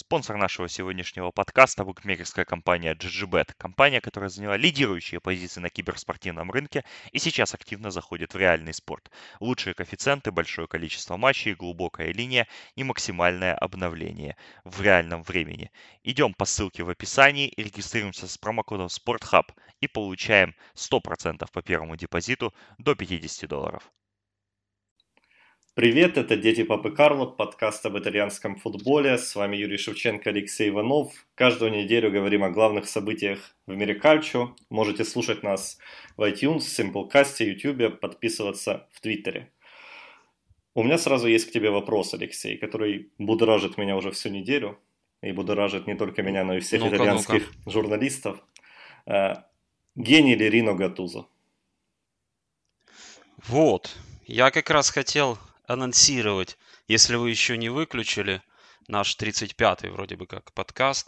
Спонсор нашего сегодняшнего подкаста – букмекерская компания GGBet. Компания, которая заняла лидирующие позиции на киберспортивном рынке и сейчас активно заходит в реальный спорт. Лучшие коэффициенты, большое количество матчей, глубокая линия и максимальное обновление в реальном времени. Идем по ссылке в описании, регистрируемся с промокодом SportHub и получаем 100% по первому депозиту до $50. Привет, это «Дети Папы Карло», подкаст об итальянском футболе. С вами Юрий Шевченко, Алексей Иванов. Каждую неделю говорим о главных событиях в мире кальчо. Можете слушать нас в iTunes, Simplecast, YouTube, подписываться в Твиттере. У меня сразу есть к тебе вопрос, Алексей, который будоражит меня уже всю неделю. И будоражит не только меня, но и всех итальянских журналистов. Гений ли Рино Гаттузо? Вот, я как раз хотел анонсировать, если вы еще не выключили наш 35-й вроде бы как подкаст,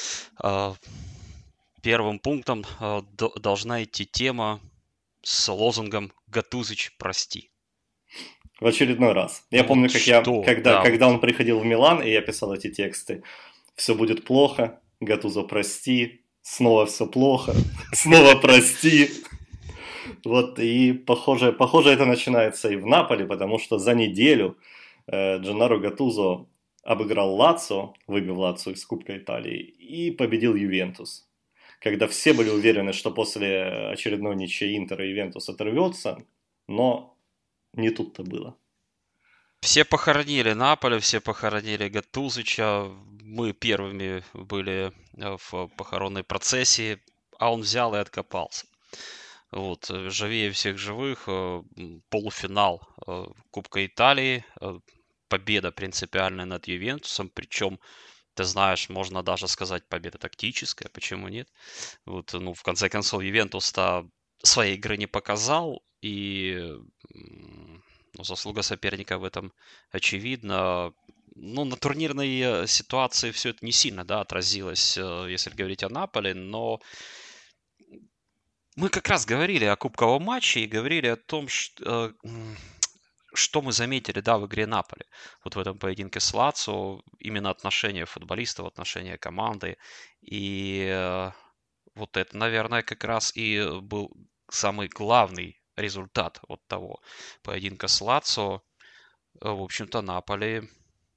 первым пунктом должна идти тема с лозунгом «Гатузыч, прости». В очередной раз. Я помню, когда он приходил в Милан, и я писал эти тексты. Все будет плохо, Гаттузо, прости, снова все плохо, снова прости. Вот, и похоже это начинается и в Наполе, потому что за неделю Дженнаро Гаттузо обыграл Лацио, выбив Лацио из Кубка Италии, и победил Ювентус. Когда все были уверены, что после очередной ничьей Интера Ювентус оторвется, но не тут-то было. Все похоронили Наполе, все похоронили Гаттузыча. Мы первыми были в похоронной процессии, а он взял и откопался. Вот, живее всех живых, полуфинал Кубка Италии, победа принципиальная над Ювентусом, причем, ты знаешь, можно даже сказать, победа тактическая, почему нет? Вот, ну, в конце концов, Ювентус-то своей игры не показал, и заслуга соперника в этом очевидна. Ну, на турнирной ситуации все это не сильно, да, отразилось, если говорить о Наполе, но мы как раз говорили о кубковом матче и говорили о том, что мы заметили, да, в игре Наполи. Вот в этом поединке с Лацио именно отношение футболистов, отношение команды. И вот это, наверное, как раз и был самый главный результат вот того поединка с Лацио. В общем-то, Наполи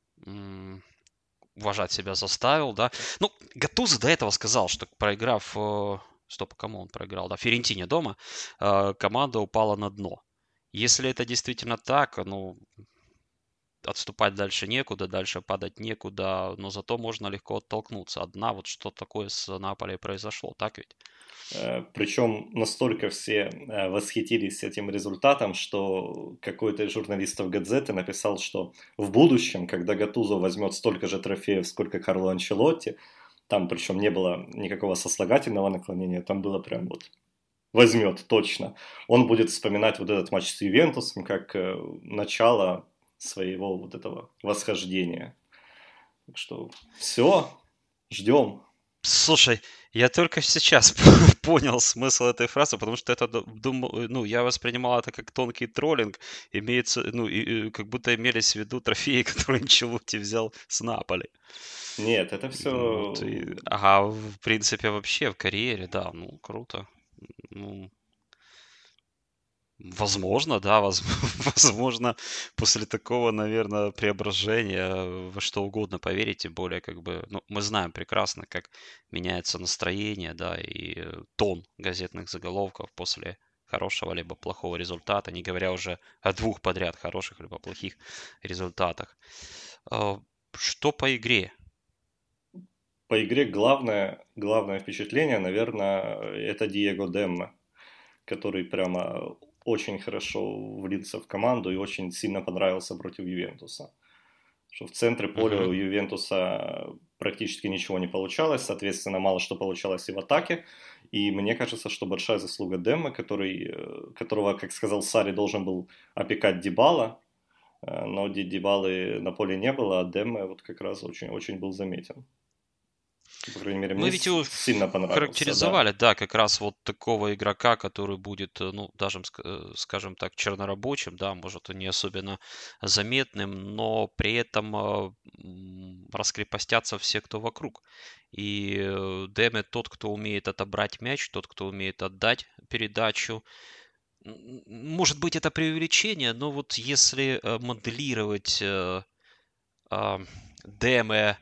уважать себя заставил, да. Ну, Гаттузо до этого сказал, что проиграв... Стоп, кому он проиграл? Да, Фиорентине дома. Команда упала на дно. Если это действительно так, ну, отступать дальше некуда, дальше падать некуда, но зато можно легко оттолкнуться. Одна вот что такое с Наполи произошло, так ведь? Причем настолько все восхитились этим результатом, что какой-то из журналистов Газеты написал, что в будущем, когда Гаттузо возьмет столько же трофеев, сколько Карло Анчелотти, там причем не было никакого сослагательного наклонения, там было прям вот возьмет точно. Он будет вспоминать вот этот матч с Ювентусом как начало своего вот этого восхождения. Так что все, ждем. Слушай, я только сейчас понял смысл этой фразы, потому что это, думал, ну, я воспринимал это как тонкий троллинг, имеется, ну, и как будто имелись в виду трофеи, которые Анчелотти взял с Наполи. Нет, это все... Вот, ага, в принципе, вообще в карьере, да, ну, круто. Ну, возможно, да, возможно, после такого, наверное, преображения во что угодно поверить, тем более, как бы, ну, мы знаем прекрасно, как меняется настроение, да, и тон газетных заголовков после хорошего либо плохого результата, не говоря уже о двух подряд хороших либо плохих результатах. Что по игре? По игре главное впечатление, наверное, это Диего Демме, который прямо очень хорошо влился в команду и очень сильно понравился против Ювентуса. Что в центре поля у Ювентуса практически ничего не получалось, соответственно, мало что получалось и в атаке. И мне кажется, что большая заслуга Демме, которого, как сказал Сарри, должен был опекать Дибала, но Дибалы на поле не было, а Демме вот как раз очень, очень был заметен. По крайней мере, Мы мне ведь его сильно понравился. характеризовали, да, как раз вот такого игрока, который будет, ну, даже, скажем так, чернорабочим, да, может, и не особенно заметным, но при этом раскрепостятся все, кто вокруг. И Деме тот, кто умеет отобрать мяч, тот, кто умеет отдать передачу. Может быть, это преувеличение, но вот если моделировать Деме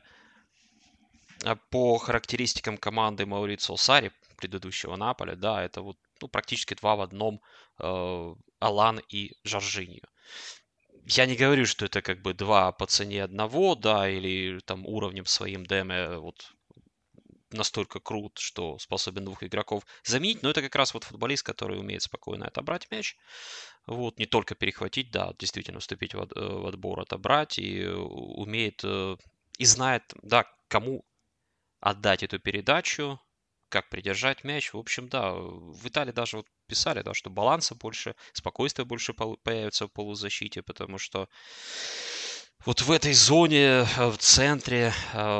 по характеристикам команды Маурицио Сарри, предыдущего Наполя, да, это вот ну, практически 2 в одном Алан и Жоржиньо. Я не говорю, что это как бы 2 по цене одного, да, или там уровнем своим Деме вот настолько крут, что способен 2 игроков заменить, но это как раз вот футболист, который умеет спокойно отобрать мяч, вот, не только перехватить, да, действительно вступить в отбор, отобрать, и умеет, и знает, да, кому отдать эту передачу, как придержать мяч. В общем, да, в Италии даже вот писали, да, что баланса больше, спокойствия больше появится в полузащите, потому что вот в этой зоне, в центре,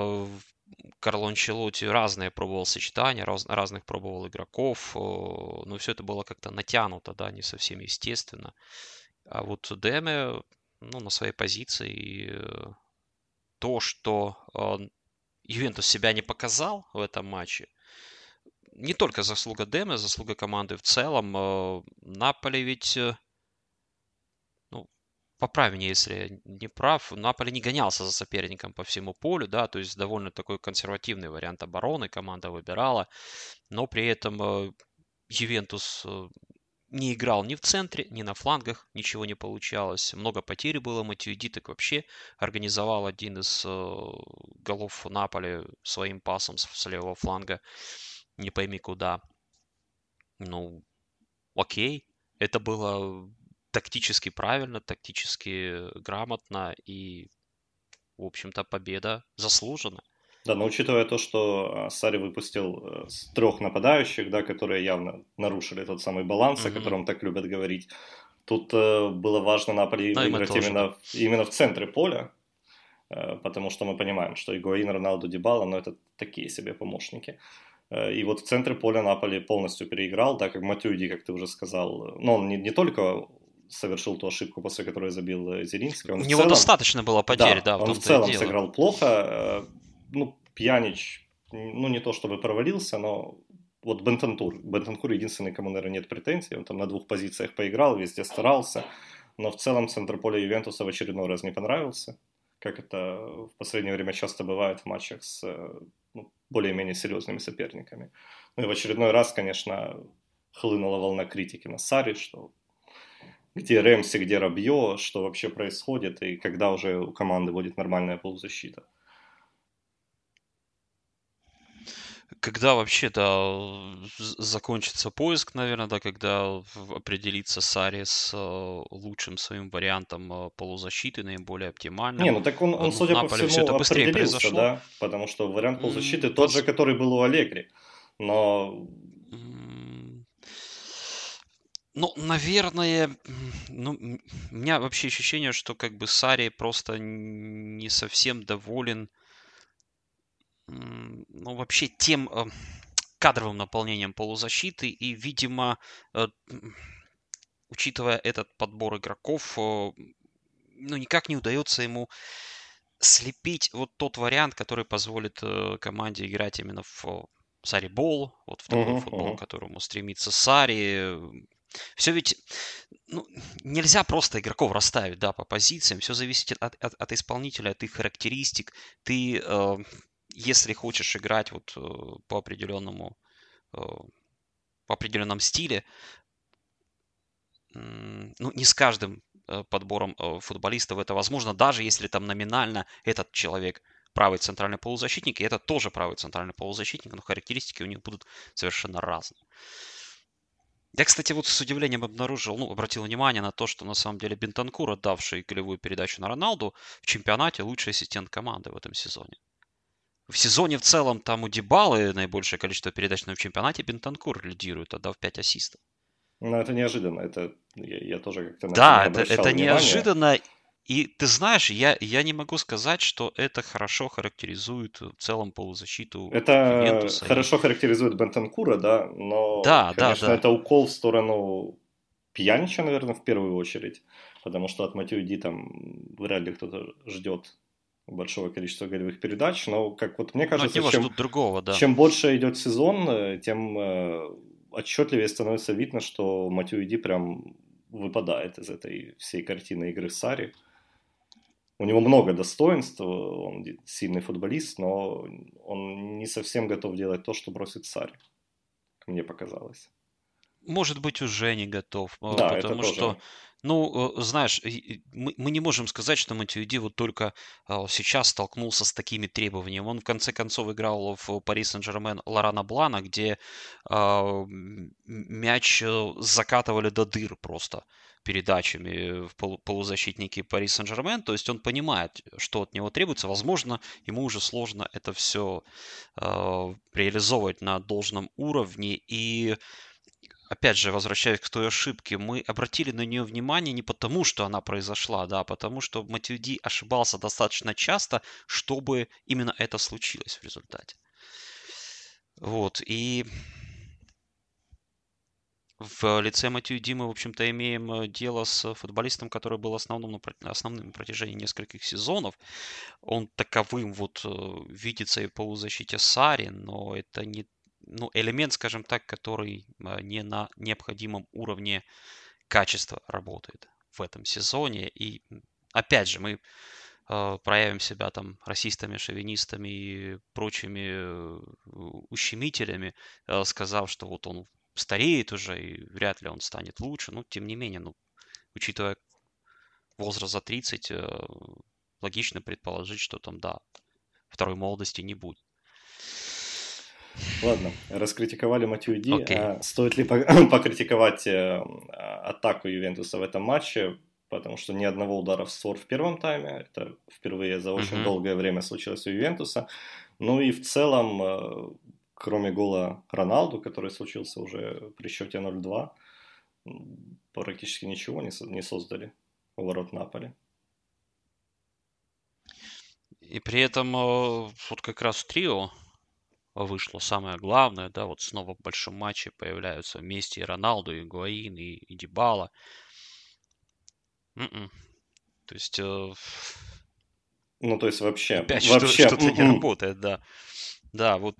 Карло Анчелотти разные пробовал сочетания, разных пробовал игроков, но все это было как-то натянуто, да, не совсем естественно. А вот Деме, ну, на своей позиции, и то, что Ювентус себя не показал в этом матче, не только заслуга Деме, заслуга команды в целом. Наполе ведь, ну, поправь меня, если я не прав, Наполе не гонялся за соперником по всему полю, да, то есть довольно такой консервативный вариант обороны команда выбирала, но при этом Ювентус не играл ни в центре, ни на флангах, ничего не получалось. Много потерь было. Матюиди так вообще организовал один из голов Наполи своим пасом с левого фланга. Не пойми куда. Ну, окей. Это было тактически правильно, тактически грамотно. И, в общем-то, победа заслужена. Да, но учитывая то, что Сарри выпустил с 3 нападающих, да, которые явно нарушили тот самый баланс, о котором так любят говорить, тут было важно Наполи выиграть именно в центре поля, потому что мы понимаем, что Игуаин, Роналду, Дибала, но это такие себе помощники. И вот в центре поля Наполи полностью переиграл, да, как Матюиди, как ты уже сказал. Но он не только совершил ту ошибку, после которой забил Зелинский. У него достаточно было потерь, да, он в целом сыграл плохо. Ну, Пьянич, ну, не то чтобы провалился, но вот Бентанкур единственный, кому, наверное, нет претензий. Он там на 2 позициях поиграл, везде старался. Но в целом центр поля Ювентуса в очередной раз не понравился. Как это в последнее время часто бывает в матчах с более-менее серьезными соперниками. Ну и в очередной раз, конечно, хлынула волна критики на Сарри, что где Рэмси, где Рабье, что вообще происходит, и когда уже у команды будет нормальная полузащита. Когда вообще, да, закончится поиск, наверное, да, когда определится Сарри с лучшим своим вариантом полузащиты, наиболее оптимальным. Не, ну так он судя по всему, все это быстрее произошло. Да, потому что вариант полузащиты тот же, который был у Аллегри, но... Ну, наверное, ну, у меня вообще ощущение, что как бы Сарри просто не совсем доволен, ну, вообще тем кадровым наполнением полузащиты. И, видимо, учитывая этот подбор игроков, ну, никак не удается ему слепить вот тот вариант, который позволит команде играть именно в Сарри-бол, вот в такой футбол, к которому стремится Сарри. Все ведь, ну, нельзя просто игроков расставить, да, по позициям. Все зависит от исполнителя, от их характеристик. Ты, если хочешь играть вот по определенном стиле, ну, не с каждым подбором футболистов это возможно, даже если там номинально этот человек правый центральный полузащитник, и это тоже правый центральный полузащитник, но характеристики у них будут совершенно разные. Я, кстати, вот с удивлением обратил внимание на то, что на самом деле Бентанкур, отдавший голевую передачу на Роналду, в чемпионате лучший ассистент команды в этом сезоне. В сезоне в целом там у Дибалы наибольшее количество передач, но в чемпионате Бентанкур лидирует, отдав 5 ассистов. Ну, это неожиданно. Это я тоже как-то на это неожиданно. И ты знаешь, я не могу сказать, что это хорошо характеризует в целом полузащиту Это Ювентуса. хорошо характеризует Бентанкура, да, но, Да, да, конечно, да. это укол в сторону Пьянича, наверное, в первую очередь, потому что от Матюиди там вряд ли кто-то ждет большого количества голевых передач, но, как вот мне Но от кажется, него ждут другого, да. чем больше идет сезон, тем отчетливее становится видно, что Матюиди прям выпадает из этой всей картины игры Сарри. У него много достоинств, он сильный футболист, но он не совсем готов делать то, что бросит Сарри, как мне показалось. Может быть, уже не готов, Да, это потому что, тоже. знаешь, мы не можем сказать, что Матюиди вот только сейчас столкнулся с такими требованиями. Он, в конце концов, играл в Пари Сен-Жермен Лорана Блана, где мяч закатывали до дыр просто передачами в полузащитники Пари Сен-Жермен. То есть он понимает, что от него требуется. Возможно, ему уже сложно это все реализовывать на должном уровне. И опять же, возвращаясь к той ошибке, мы обратили на нее внимание не потому, что она произошла, да, а потому что Матюиди ошибался достаточно часто, чтобы именно это случилось в результате. Вот, и в лице Матюиди мы, в общем-то, имеем дело с футболистом, который был основным на протяжении нескольких сезонов. Он таковым вот видится и в полузащите Сарри, но это не элемент, скажем так, который не на необходимом уровне качества работает в этом сезоне. И опять же, мы проявим себя там расистами, шовинистами и прочими ущемителями, сказав, что вот он стареет уже и вряд ли он станет лучше. Но тем не менее, учитывая возраст за 30, логично предположить, что там, да, второй молодости не будет. Ладно, раскритиковали Матюиди. Okay. Стоит ли покритиковать атаку Ювентуса в этом матче? Потому что ни одного удара в створ в первом тайме. Это впервые за очень долгое время случилось у Ювентуса. Ну и в целом, кроме гола Роналду, который случился уже при счете 0-2, практически ничего не создали у ворот Наполи. И при этом вот как раз трио вышло самое главное, да, вот снова в большом матче появляются вместе и Роналду, и Гуаин, и Дибала. То есть... Ну, то есть вообще... Опять что-то не работает, да. Да, вот...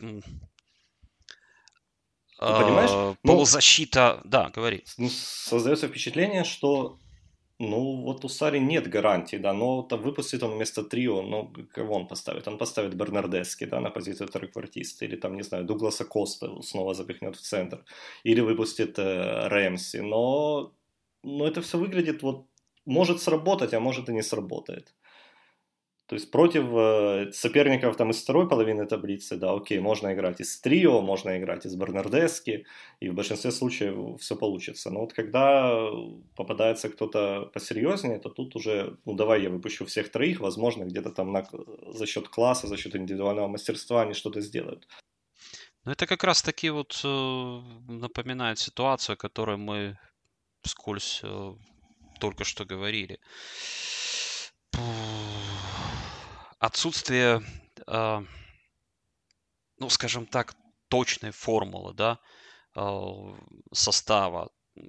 понимаешь? Полузащита... Да, говори. Создается впечатление, что вот у Сарри нет гарантий, да, но там выпустит он вместо трио, кого он поставит? Он поставит Бернардески, да, на позицию треквартиста, или там, не знаю, Дугласа Коста снова запихнет в центр, или выпустит Рэмси, но это все выглядит вот, может сработать, а может и не сработает. То есть против соперников там из второй половины таблицы, да, окей, можно играть из трио, можно играть из Бернардески, и в большинстве случаев все получится. Но вот когда попадается кто-то посерьезнее, то тут уже, давай я выпущу всех троих, возможно, где-то там за счет класса, за счет индивидуального мастерства они что-то сделают. Это как раз таки вот напоминает ситуацию, о которой мы вскользь только что говорили. Отсутствие, скажем так, точной формулы, да, состава.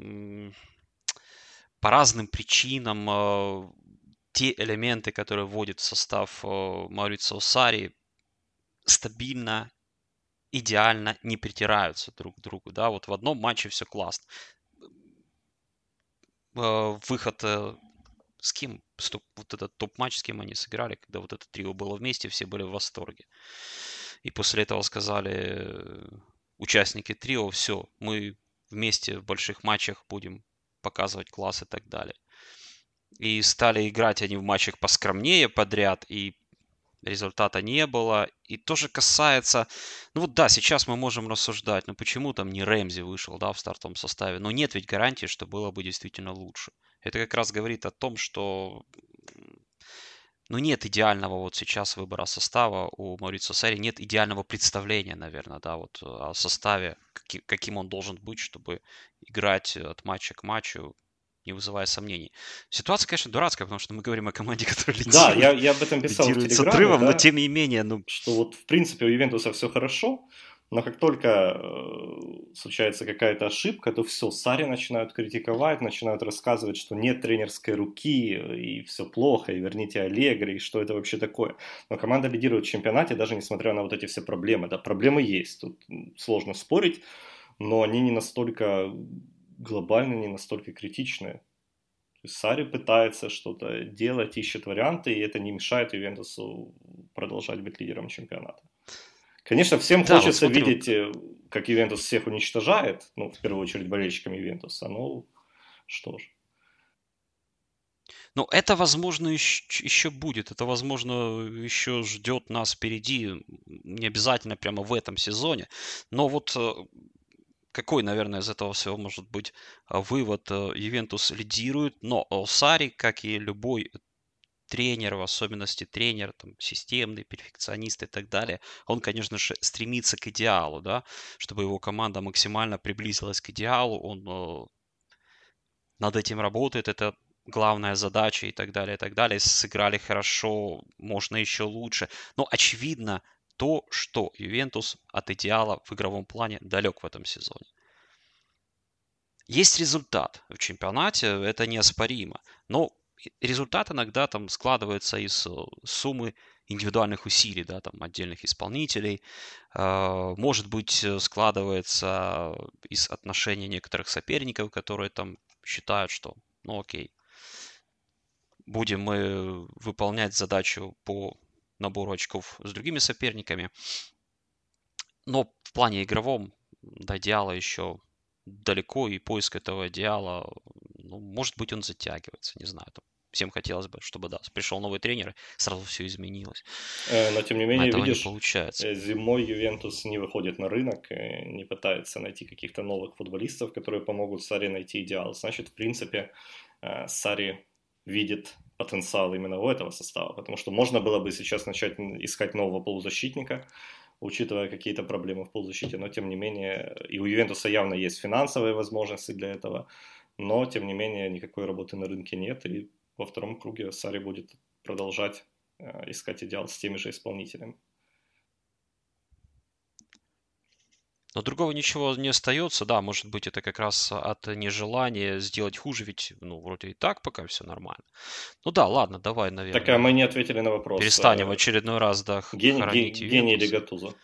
По разным причинам те элементы, которые вводит в состав Маурицио Сарри, стабильно, идеально не притираются друг к другу, да, вот в одном матче все классно. Выход с кем, вот этот топ-матч, с кем они сыграли, когда вот это трио было вместе, все были в восторге. И после этого сказали участники трио, все, мы вместе в больших матчах будем показывать класс и так далее. И стали играть они в матчах поскромнее подряд, и результата не было. И тоже касается... сейчас мы можем рассуждать, почему там не Рэмзи вышел, да, в стартовом составе. Но нет ведь гарантии, что было бы действительно лучше. Это как раз говорит о том, что нет идеального вот сейчас выбора состава у Маурицио Сарри, нет идеального представления, наверное, да, вот о составе, каким он должен быть, чтобы играть от матча к матчу не вызывая сомнений. Ситуация, конечно, дурацкая, потому что мы говорим о команде, которая лидирует. Да, я об этом писал в Телеграме, с отрывом, да, но тем не менее... Что вот в принципе у Ювентуса все хорошо, но как только случается какая-то ошибка, то все, Сарри начинают критиковать, начинают рассказывать, что нет тренерской руки, и все плохо, и верните Аллегри, и что это вообще такое. Но команда лидирует в чемпионате, даже несмотря на вот эти все проблемы. Да, проблемы есть, тут сложно спорить, но они не настолько глобальные, не настолько критичные. Сарри пытается что-то делать, ищет варианты, и это не мешает Ювентусу продолжать быть лидером чемпионата. Конечно, всем хочется вот видеть, как Ювентус всех уничтожает, ну, в первую очередь болельщикам Ювентуса, ну, что ж. Ну, это, возможно, еще будет, это, возможно, еще ждет нас впереди, не обязательно прямо в этом сезоне, но вот какой, наверное, из этого всего может быть вывод? Ювентус лидирует, но Сарри, как и любой тренер, в особенности тренер, там, системный, перфекционист и так далее, он, конечно же, стремится к идеалу, да, чтобы его команда максимально приблизилась к идеалу, он над этим работает, это главная задача и так далее, и так далее. Сыграли хорошо, можно еще лучше. Но очевидно то, что Ювентус от идеала в игровом плане далек в этом сезоне. Есть результат в чемпионате, это неоспоримо. Но результат иногда там складывается из суммы индивидуальных усилий, да, там отдельных исполнителей. Может быть, складывается из отношений некоторых соперников, которые там считают, что, ну окей, будем мы выполнять задачу по набору очков с другими соперниками. Но в плане игровом до идеала еще далеко, и поиск этого идеала, ну, может быть, он затягивается, не знаю. Там, всем хотелось бы, чтобы, да, пришел новый тренер, сразу все изменилось. Но, тем не менее, видишь, не получается. Зимой Ювентус не выходит на рынок, не пытается найти каких-то новых футболистов, которые помогут Сарри найти идеал. Значит, в принципе, Сарри видит потенциал именно у этого состава, потому что можно было бы сейчас начать искать нового полузащитника, учитывая какие-то проблемы в полузащите, но тем не менее, и у Ювентуса явно есть финансовые возможности для этого, но тем не менее никакой работы на рынке нет, и во втором круге Сарри будет продолжать искать идеал с теми же исполнителями. Но другого ничего не остается, да, может быть, это как раз от нежелания сделать хуже, ведь, ну, вроде и так пока все нормально. Ну да, ладно, давай, наверное. Так, а мы не ответили на вопрос. Перестанем в очередной раз, да, хоронить гений или Гаттузо?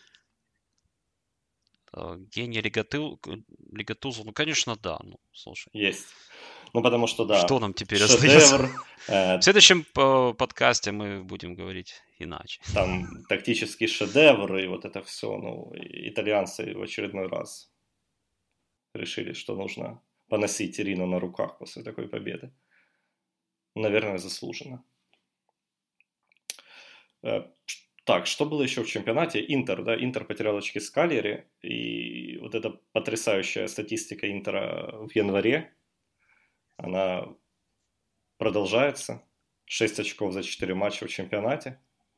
Гений или Гаттузо, ну, конечно, да, ну, слушай. Есть. Ну, потому что, да. Что нам теперь остается? В следующем подкасте мы будем говорить иначе. Там тактический шедевр и вот это все, ну, итальянцы в очередной раз решили, что нужно поносить Рину на руках после такой победы. Наверное, заслуженно. Так, что было еще в чемпионате? Интер, да, Интер потерял очки с Кальяри, и вот эта потрясающая статистика Интера в январе, она продолжается. 6 очков за 4 матча в чемпионате.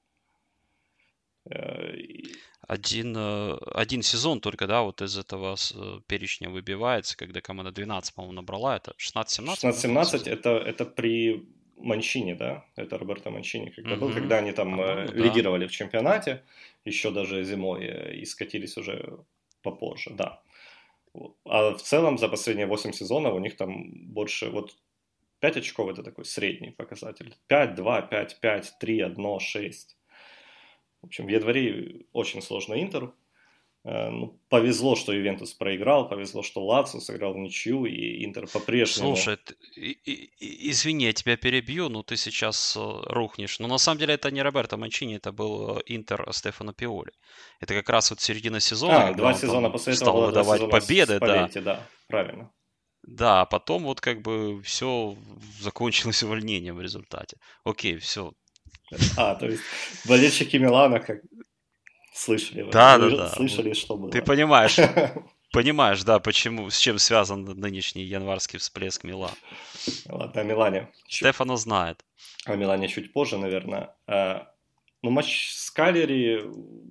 Один сезон только, да, вот из этого перечня выбивается, когда команда 12, по-моему, набрала, это 16-17? 16-17 это при Манчини, да, это Роберто Манчини, когда был, когда они там лидировали в чемпионате, еще даже зимой, и скатились уже попозже, да. А в целом за последние 8 сезонов у них там больше, вот 5 очков это такой средний показатель. 5, 2, 5, 5, 3, 1, 6. В общем, в январе очень сложно Интеру. Ну, повезло, что Ювентус проиграл, повезло, что Лацио сыграл в ничью, и Интер по-прежнему... Слушай, извини, я тебя перебью, но ты сейчас рухнешь. Но на самом деле это не Роберто Манчини, это был Интер Стефано Пиоли. Это как раз вот середина сезона. 2 сезона после этого стал выдавать победы, да, правильно. Да, а потом вот как бы все закончилось увольнением в результате. Окей, все. То есть болельщики Милана как слышали? Да. Слышали, что было. Ты понимаешь, да, почему, с чем связан нынешний январский всплеск Милана. Ладно, о Милане. Стефано знает. О Милане чуть позже, наверное. Ну, матч с Кальяри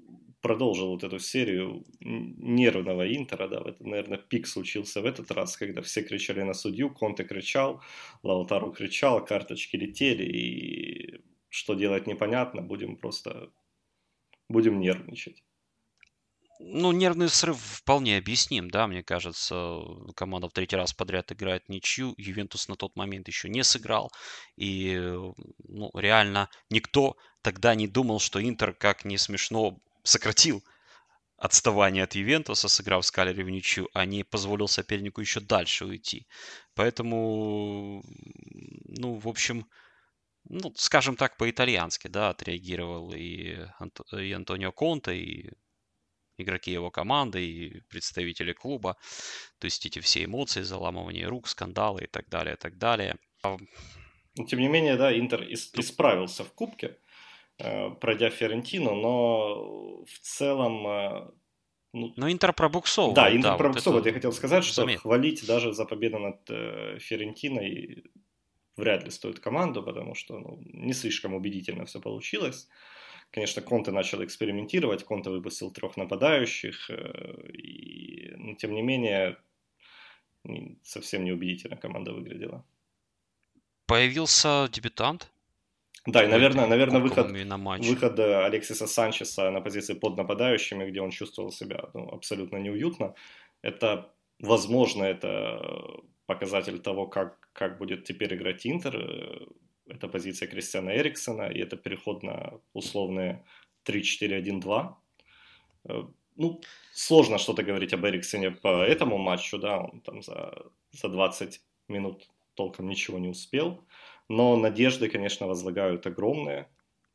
продолжил вот эту серию нервного Интера, да, это, наверное, пик случился в этот раз, когда все кричали на судью, Конте кричал, Лаутаро кричал, карточки летели, и что делать непонятно, будем нервничать. Ну, нервный срыв вполне объясним, да, мне кажется. Команда в третий раз подряд играет ничью. Ювентус на тот момент еще не сыграл. И, ну, реально никто тогда не думал, что Интер, как ни смешно, сократил отставание от Ювентуса, сыграв с Калери в ничью, а не позволил сопернику еще дальше уйти. Поэтому, ну, в общем, ну, скажем так, по-итальянски, да, отреагировал и Антонио Конте, и игроки его команды, и представители клуба. То есть эти все эмоции, заламывание рук, скандалы и так далее, и так далее. Тем не менее, да, Интер исправился в Кубке, пройдя Фиорентину, но в целом... Но Интер пробуксовывает. Да, Интер пробуксовывает. Я хотел сказать, что заметно. хвалить даже за победу над Фиорентиной вряд ли стоит команду, потому что не слишком убедительно все получилось. Конечно, Конте начал экспериментировать, Конте выпустил 3 нападающих, но тем не менее совсем неубедительно команда выглядела. Появился дебютант. Да, и, наверное выход Алексиса Санчеса на позиции под нападающими, где он чувствовал себя абсолютно неуютно, это, возможно, это показатель того, как будет теперь играть Интер. Это позиция Кристиана Эриксена, и это переход на условные 3-4-1-2. Ну, сложно что-то говорить об Эриксене по этому матчу, да, он там за 20 минут толком ничего не успел. Но надежды, конечно, возлагают огромные.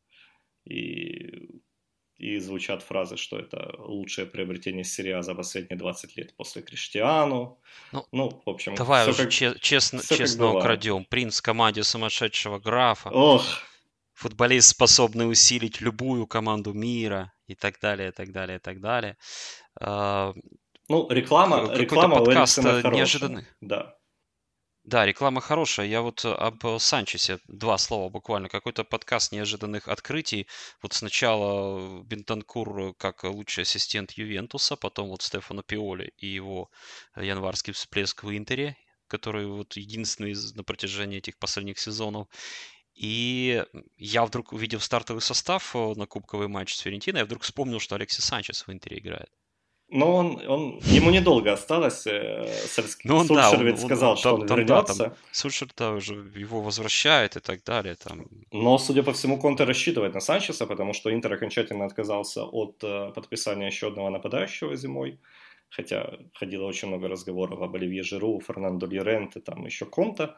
И звучат фразы, что это лучшее приобретение серии А за последние 20 лет после Криштиану. Ну, в общем, давай уже честно украдем. Принц в команде сумасшедшего графа. Ох! Футболист, способный усилить любую команду мира. И так далее, и так далее, и так далее. Ну, реклама у Эриксена хорошая. Да. Да, реклама хорошая. Я вот об Санчесе 2 слова буквально. Какой-то подкаст неожиданных открытий. Вот сначала Бентанкур как лучший ассистент Ювентуса, потом вот Стефано Пиоли и его январский всплеск в Интере, который вот единственный на протяжении этих последних сезонов. И я вдруг, увидев стартовый состав на кубковый матч с Фиорентиной, я вдруг вспомнил, что Алексис Санчес в Интере играет. Но ему недолго осталось. Сульшер ведь сказал, что он вернется. Сульшер уже его возвращает и так далее. Но, судя по всему, Конте рассчитывает на Санчеса, потому что Интер окончательно отказался от подписания еще одного нападающего зимой. Хотя ходило очень много разговоров об Оливье Жиру, Фернандо Льоренте, там еще ком-то.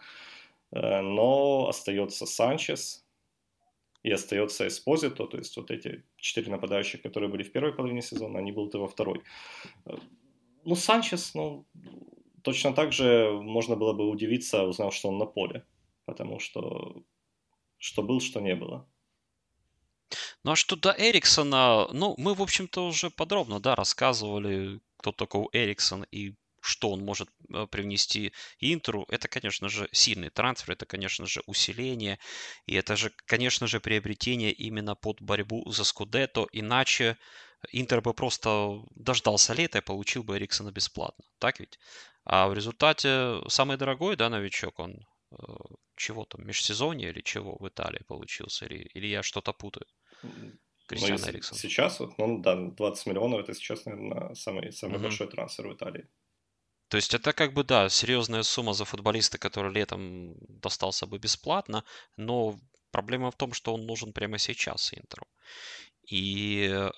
Но остается Санчес. И остается Эспозито, то есть вот эти 4 нападающих, которые были в первой половине сезона, они будут и во второй. Ну, Санчес, точно так же можно было бы удивиться, узнав, что он на поле. Потому что был, что не было. Ну, а что до Эриксона, мы, в общем-то, уже подробно, рассказывали, кто такой Эриксон и что он может привнести Интеру. Это, конечно же, сильный трансфер, это, конечно же, усиление, и это же, конечно же, приобретение именно под борьбу за Скудетто, иначе Интер бы просто дождался лета и получил бы Эриксона бесплатно, так ведь? А в результате самый дорогой, новичок, он чего там, межсезонье или чего в Италии получился, или я что-то путаю? Кристиан Эриксон. Сейчас, 20 миллионов, это сейчас, наверное, самый большой трансфер в Италии. То есть это серьезная сумма за футболиста, который летом достался бы бесплатно, но проблема в том, что он нужен прямо сейчас Интеру. И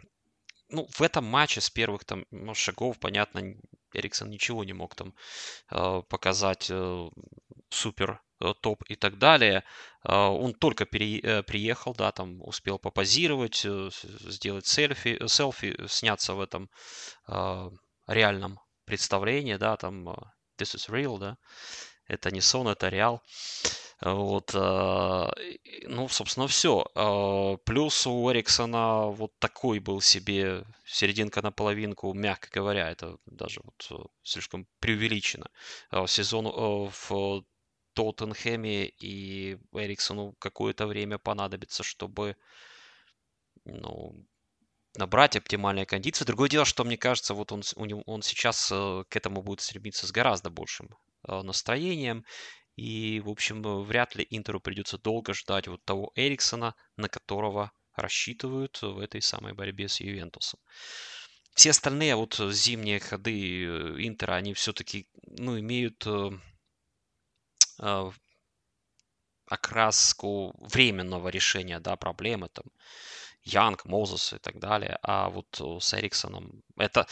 в этом матче с первых шагов, понятно, Эриксон ничего не мог показать супер топ и так далее. Он только приехал, успел попозировать, сделать селфи, сняться в этом реальном представлении, this is real, это не сон, это реал. Вот, собственно, все. Плюс у Эриксона вот такой был себе серединка на половинку, мягко говоря, это даже слишком преувеличено. Сезон в Тоттенхэме, и Эриксону какое-то время понадобится, чтобы набрать оптимальные кондиции. Другое дело, что, мне кажется, вот он сейчас к этому будет стремиться с гораздо большим настроением. И, в общем, вряд ли Интеру придется долго ждать вот того Эриксона, на которого рассчитывают в этой самой борьбе с Ювентусом. Все остальные вот зимние ходы Интера, они все-таки, ну, имеют окраску временного решения, да, проблемы, там, Янг, Мозес и так далее. А вот с Эриксоном это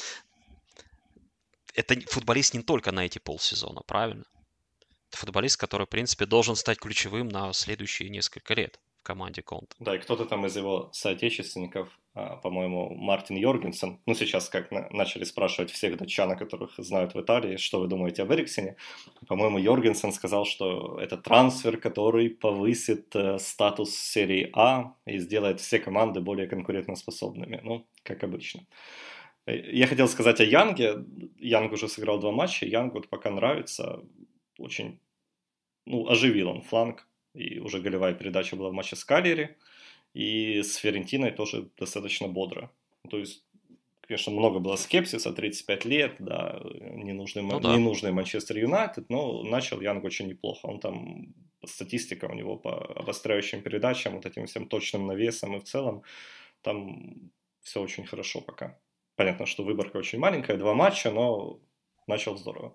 футболист не только на эти полсезона, правильно? Это футболист, который, в принципе, должен стать ключевым на следующие несколько лет в команде Конте. Да, и кто-то там из его соотечественников, по-моему, Мартин Йоргенсен, ну, сейчас как начали спрашивать всех датчан, которых знают в Италии, что вы думаете об Эриксене. По-моему, Йоргенсен сказал, что это трансфер, который повысит статус серии А и сделает все команды более конкурентоспособными, ну, как обычно. Я хотел сказать о Янге. Янг уже сыграл 2 матча, Янг вот пока нравится, очень, ну, оживил он фланг. И уже голевая передача была в матче с Кальяри. И с Фиорентиной тоже достаточно бодро. То есть, конечно, много было скепсиса, 35 лет, да, ненужный Манчестер Юнайтед, но начал Янг очень неплохо. Он там, статистика у него по обостряющим передачам, вот этим всем точным навесам, и в целом там все очень хорошо пока. Понятно, что выборка очень маленькая, 2 матча, но начал здорово.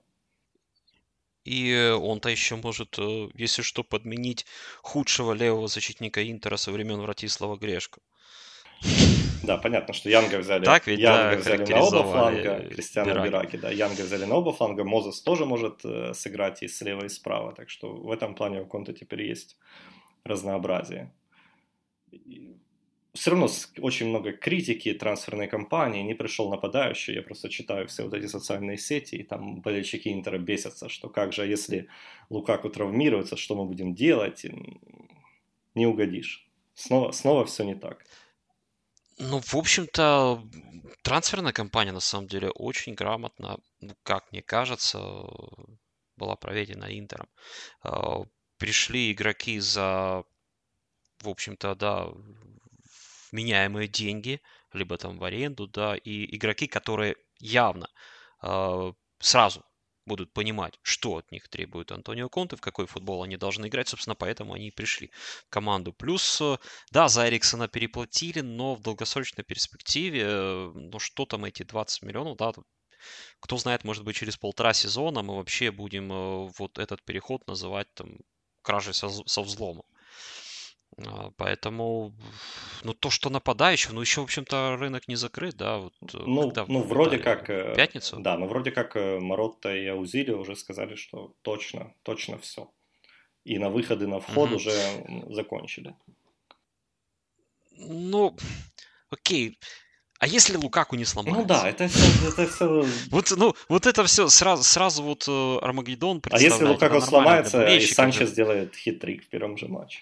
И он-то еще может, если что, подменить худшего левого защитника Интера со времен Вратислава Грешко. Да, понятно, что Янга взяли, так ведь, Янга взяли на оба фланга, Кристиана Бираги, да, Янга взяли на оба фланга, Мозес тоже может сыграть и слева, и справа, так что в этом плане у Конте теперь есть разнообразие. Все равно очень много критики трансферной кампании, не пришел нападающий, я просто читаю все вот эти социальные сети, и там болельщики Интера бесятся, что как же, если Лукаку травмируется, что мы будем делать, не угодишь. Снова все не так. Ну, в общем-то, трансферная кампания, на самом деле, очень грамотно, ну, как мне кажется, была проведена Интером. Пришли игроки за, в общем-то, да, вменяемые деньги, либо там в аренду, да, и игроки, которые явно сразу будут понимать, что от них требует Антонио Конте, в какой футбол они должны играть, собственно, поэтому они и пришли в команду. Плюс, да, за Эриксона переплатили, но в долгосрочной перспективе, ну, что там эти 20 миллионов, да, кто знает, может быть, через 1,5 сезона мы вообще будем вот этот переход называть там кражей со взломом. Поэтому, ну, то, что нападающего, ну, еще, в общем-то, рынок не закрыт, да, вот, ну вроде как, в пятницу? Да, но вроде как Маротта и Аузили уже сказали, что точно все. И на выходы, на вход уже закончили. Ну, окей. А если Лукаку не сломается? Ну да, это все... Вот это все сразу вот Армагеддон представляете. А если Лукаку сломается, и Санчес делает хит-трик в первом же матче?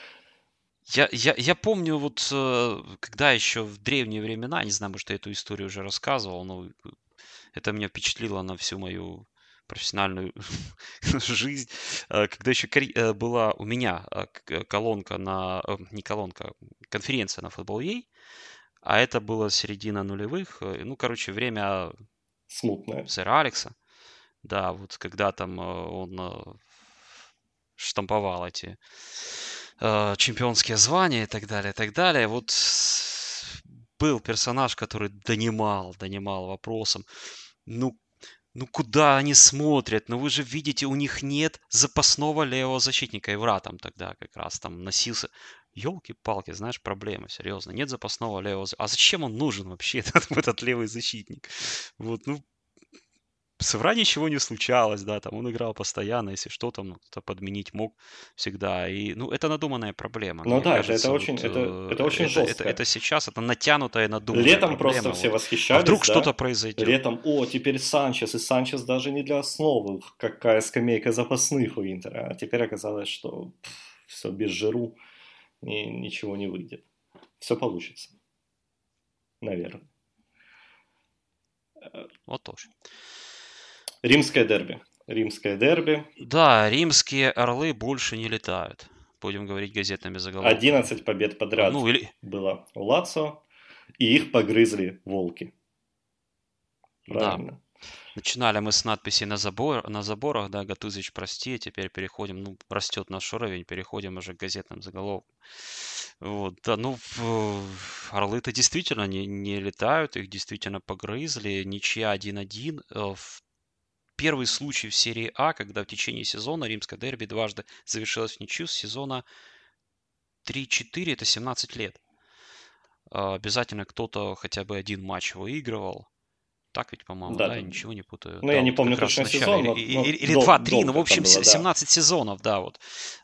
Я помню, вот когда еще в древние времена, не знаю, может, я эту историю уже рассказывал, но это меня впечатлило на всю мою профессиональную жизнь. Когда еще была у меня колонка не колонка, конференция на Football.ua, а это было середина нулевых, ну, короче, время смутное. Сэра Алекса. Да, вот когда там он штамповал эти чемпионские звания и так далее, и так далее. Вот был персонаж, который донимал вопросом. Ну, куда они смотрят? Ну, вы же видите, у них нет запасного левого защитника. Ивра там тогда как раз там носился. Ёлки-палки, знаешь, проблема, серьезно. Нет запасного левого защитника. А зачем он нужен вообще, этот левый защитник? Вот, ну, с Ивра ничего не случалось, да, там он играл постоянно, если что, там кто-то подменить мог всегда. И, ну, это надуманная проблема. Ну да, кажется, это очень жестко. Это сейчас, это натянутая, надуманная Летом проблема. Просто все восхищались, вдруг да? что-то произойдет. Летом, теперь Санчес, и Санчес даже не для основы, какая скамейка запасных у Интера. А теперь оказалось, что все без Жиру, и ничего не выйдет. Все получится. Наверное. Вот тоже. Римское дерби. Да, римские орлы больше не летают. Будем говорить газетными заголовками. 11 побед подряд было у Лацио. и их погрызли волки. Правильно. Да. Начинали мы с надписей на заборах, да, Гатузович, прости, теперь переходим, растет наш уровень, переходим уже к газетным заголовкам. Вот, да, орлы-то действительно не летают, их действительно погрызли, ничья 1-1. Первый случай в серии А, когда в течение сезона римское дерби дважды завершилось в ничью, с сезона 3-4, это 17 лет. Обязательно кто-то хотя бы один матч выигрывал. Так ведь, по-моему, да? Я ничего не путаю. Ну, да, я не помню точно сезон, или 2-3, в общем, было, 17 сезонов, да, вот.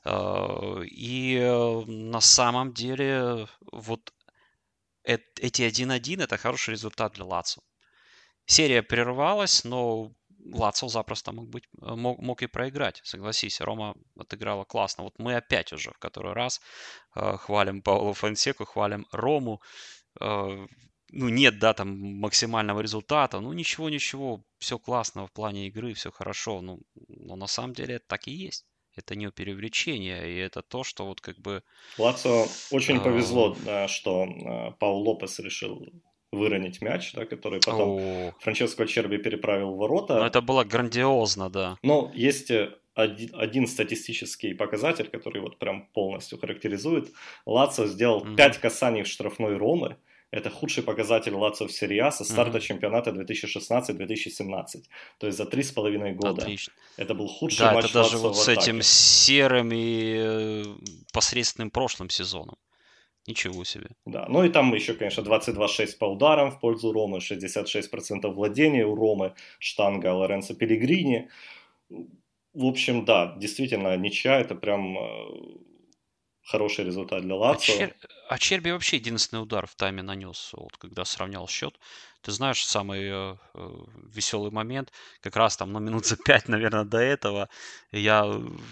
И на самом деле вот эти 1-1 это хороший результат для Лацио. Серия прервалась, но Лацио запросто мог и проиграть. Согласись, Рома отыграла классно. Вот мы опять уже в который раз хвалим Паоло Фонсеку, хвалим Рому. Нет, да, там максимального результата. Ничего, все классно в плане игры, все хорошо. Но на самом деле это так и есть. Это не преувеличение, и это то, что вот как бы... Лацио очень повезло, что Паул Лопес решил выронить мяч, да, который потом Франческо Черби переправил в ворота. Это было грандиозно, да. Но есть один статистический показатель, который вот прям полностью характеризует. Лацио сделал 5 касаний в штрафной Ромы. Это худший показатель Лацио в серии А со старта чемпионата 2016-2017. То есть за 3,5 года. Отлично. Это был худший матч это даже Лацио вот в атаке. С этим серым и посредственным прошлым сезоном. Ничего себе. Да, и там еще, конечно, 22-6 по ударам в пользу Ромы, 66% владения у Ромы, штанга Лоренцо Пеллегрини. В общем, да, действительно, ничья, это прям хороший результат для Лацио. А Черби вообще единственный удар в тайме нанес, вот когда сравнял счет. Ты знаешь, самый веселый момент, как раз там минут за 5, наверное, до этого, я,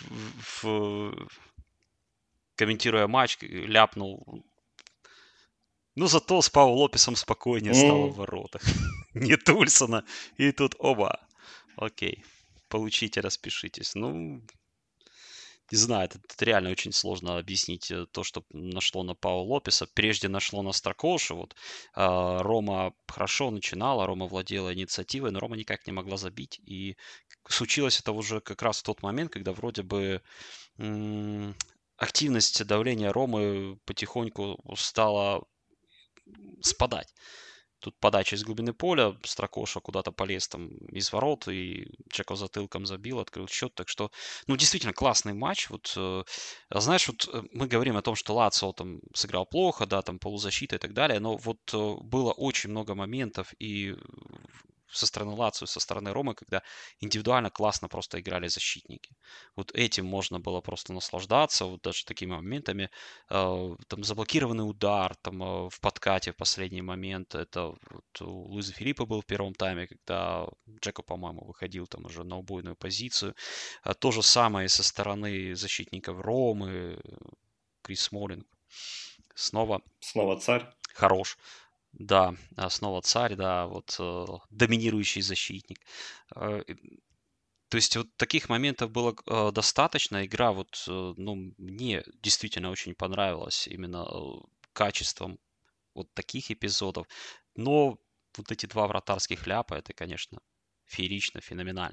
комментируя матч, ляпнул: зато с Пауло Лопесом спокойнее стало в воротах. Нет Ульсона. И тут оба. Окей. Получите, распишитесь. Не знаю, это реально очень сложно объяснить то, что нашло на Пао Лопеса. Прежде нашло на Стракоша. Вот Рома хорошо начинала, Рома владела инициативой, но Рома никак не могла забить. И случилось это уже как раз в тот момент, когда вроде бы активность давления Ромы потихоньку стала спадать. Тут подача из глубины поля, Стракоша куда-то полез там из ворот, и Джеко затылком забил, открыл счет. Так что, действительно классный матч. Вот, знаешь, вот мы говорим о том, что Лацио там сыграл плохо, да, там полузащита и так далее, но вот было очень много моментов и со стороны Лацио, со стороны Ромы, когда индивидуально классно просто играли защитники. Вот этим можно было просто наслаждаться, вот даже такими моментами. Там заблокированный удар, там в подкате в последний момент. Это вот у Луиза Филиппа был в первом тайме, когда Джеко, по-моему, выходил там уже на убойную позицию. То же самое и со стороны защитников Ромы. Крис Смолинг. Снова царь. Хорош. Да, снова царь, да, вот доминирующий защитник. То есть вот таких моментов было достаточно. Игра вот, мне действительно очень понравилась именно качеством вот таких эпизодов. Но вот эти два вратарских ляпа, это, конечно, феерично, феноменально.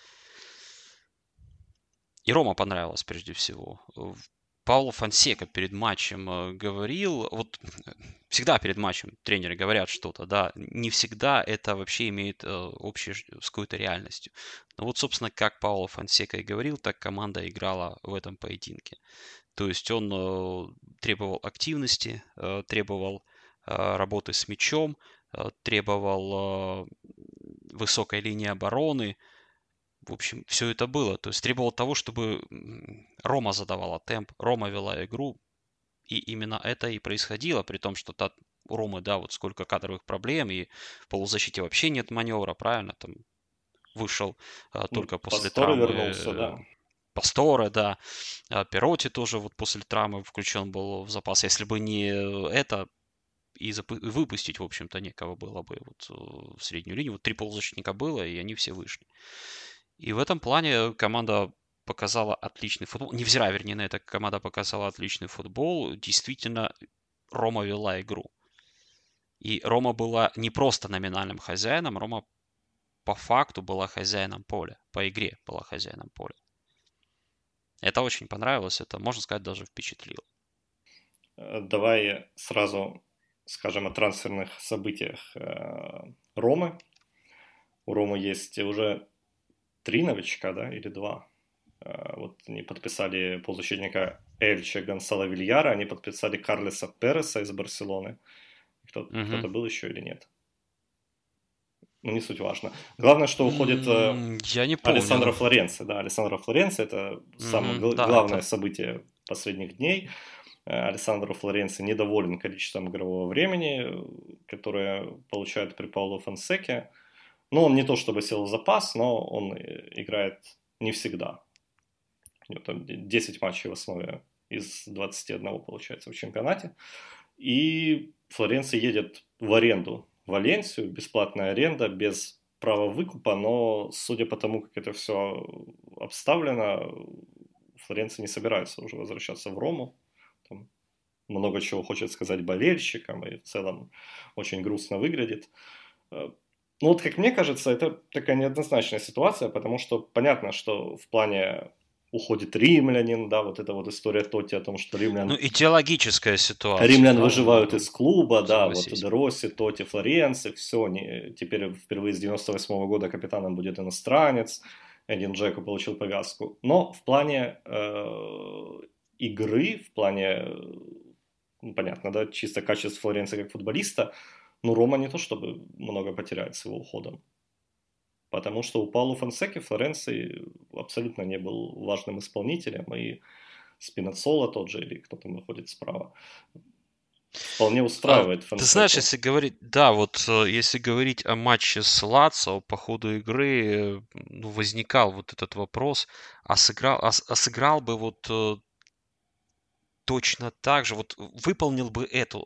И Рома понравилось прежде всего. Пауло Фонсека перед матчем говорил, вот всегда перед матчем тренеры говорят что-то, да, не всегда это вообще имеет общее с какой-то реальностью. Но вот, собственно, как Пауло Фонсека и говорил, так команда играла в этом поединке. То есть он требовал активности, требовал работы с мячом, требовал высокой линии обороны. В общем, все это было. То есть требовало того, чтобы Рома задавала темп, Рома вела игру. И именно это и происходило, при том, что у Ромы, да, вот сколько кадровых проблем, и в полузащите вообще нет маневра, правильно? Там вышел только после травмы. Вернулся, да. Пасторе, да. Перотти тоже вот после травмы включен был в запас. Если бы не это, и выпустить, в общем-то, некого было бы вот в среднюю линию. Вот 3 полузащитника было, и они все вышли. И в этом плане команда показала отличный футбол. Невзирая, вернее, на это, команда показала отличный футбол. Действительно, Рома вела игру. И Рома была не просто номинальным хозяином, Рома по факту была хозяином поля, по игре была хозяином поля. Это очень понравилось, это, можно сказать, даже впечатлило. Давай сразу скажем о трансферных событиях Ромы. У Ромы есть уже 3 новичка, да, или 2. Вот они подписали полузащитника Эльче Гонсало Вильяра, они подписали Карлеса Переса из Барселоны. Кто-то был еще или нет? Ну, не суть важно. Главное, что уходит я не помню. Алессандро Флоренци. Да, Алессандро Флоренци – это самое главное событие последних дней. Алессандро Флоренци недоволен количеством игрового времени, которое получает при Пауло Фонсеке. Ну, он не то чтобы сел в запас, но он играет не всегда. У него там 10 матчей в основе из 21, получается, в чемпионате. И Флоренци едет в аренду в Валенсию, бесплатная аренда, без права выкупа, но судя по тому, как это все обставлено, Флоренци не собирается уже возвращаться в Рому. Там много чего хочет сказать болельщикам, и в целом очень грустно выглядит. Ну вот, как мне кажется, это такая неоднозначная ситуация, потому что понятно, что в плане уходит римлянин, да, вот эта вот история Тотти о том, что римлян... Ну, идеологическая ситуация. Римлян выживают из клуба, да, вот Де Росси, Тотти, Флоренци, все, теперь впервые с 98 года капитаном будет иностранец, Эдин Джеко получил повязку. Но в плане игры, в плане, понятно, да, чисто качество Флоренции как футболиста, ну, Рома не то чтобы много потеряет с его уходом. Потому что у Пауло Фонсеки Флоренции абсолютно не был важным исполнителем, и Спинацола тот же, или кто там выходит справа, вполне устраивает Фонсеку. Ты знаешь, если говорить, да, вот если говорить о матче с Лацио, по ходу игры возникал вот этот вопрос, а сыграл бы вот точно так же, вот выполнил бы это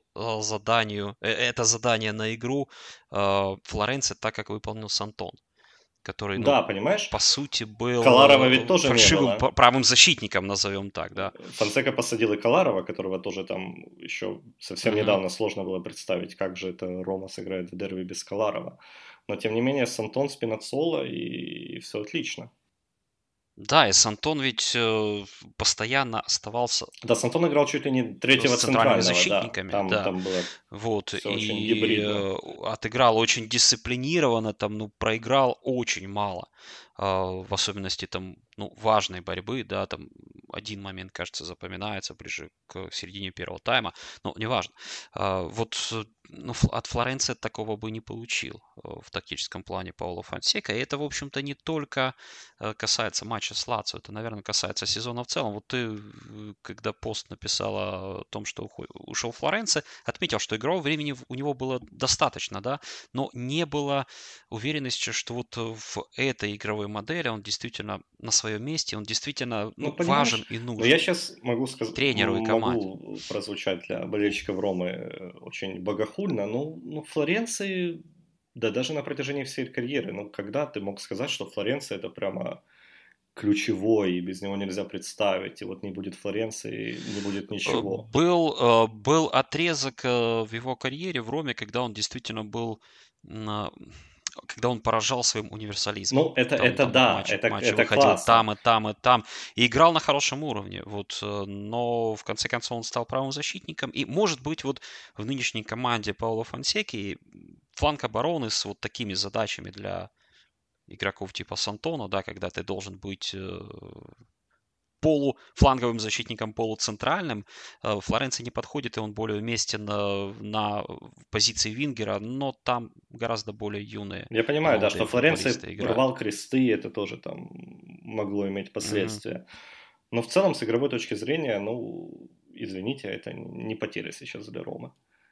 задание на игру Флоренция так, как выполнил Сантон, который, да, понимаешь? По сути, был Каларова ведь тоже фальшивым правым защитником, назовем так, да. Фонсека посадил и Каларова, которого тоже там еще совсем недавно сложно было представить, как же это Рома сыграет в дерби без Каларова. Но, тем не менее, Сантон, Спинацола, и все отлично. Да, и Сантон ведь постоянно оставался... Да, Сантон играл чуть ли не третьего центрального, защитниками, да. Там было вот, все очень гибридно. Отыграл очень дисциплинированно, там, проиграл очень мало. В особенности там, важной борьбы, да, там один момент, кажется, запоминается ближе к середине первого тайма, но неважно. Вот от Флоренции такого бы не получил в тактическом плане Пауло Фонсека, и это, в общем-то, не только касается матча с Лацио, это, наверное, касается сезона в целом. Вот ты, когда пост написала о том, что ушел Флоренция, отметил, что игрового времени у него было достаточно, да, но не было уверенности, что вот в этой игровой модели он действительно на своем месте, он действительно важен и нужен. Но я сейчас могу сказать, тренеру и команде. Могу прозвучать для болельщиков Ромы очень богохульно, но Флоренции, да даже на протяжении всей карьеры, когда ты мог сказать, что Флоренция это прямо ключевой, и без него нельзя представить, и вот не будет Флоренции, не будет ничего. Был отрезок в его карьере в Роме, когда он действительно был... когда он поражал своим универсализмом. Ну, это выходил классно. там, и там. И играл на хорошем уровне. Вот, но в конце концов он стал правым защитником. И, может быть, вот в нынешней команде Пауло Фонсеки фланг обороны с вот такими задачами для игроков типа Сантона, да, когда ты должен быть полуфланговым защитником, полуцентральным. Флоренции не подходит, и он более уместен на позиции вингера, но там гораздо более юные. Я понимаю, да, что Флоренция рвал кресты, это тоже там могло иметь последствия. Но в целом, с игровой точки зрения, извините, это не потеря сейчас для Ромы.